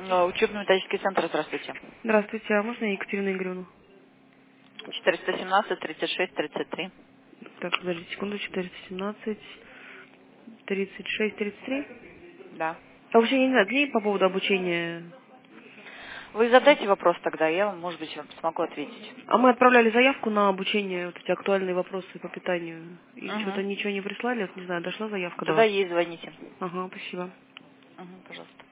Учебно-методический центр, здравствуйте. Здравствуйте, а можно Екатерину Игоревну? 417, 36, 33. Так, подождите секунду, 417, 36, 33. Да. А вообще, я не знаю, к ней по поводу обучения. Вы задайте вопрос тогда, я, может быть, вам смогу ответить. А мы отправляли заявку на обучение, вот эти актуальные вопросы по питанию. И что-то Угу. ничего не прислали, вот не знаю, дошла заявка до Тогда вас? ей звоните. Ага, спасибо. Угу, пожалуйста.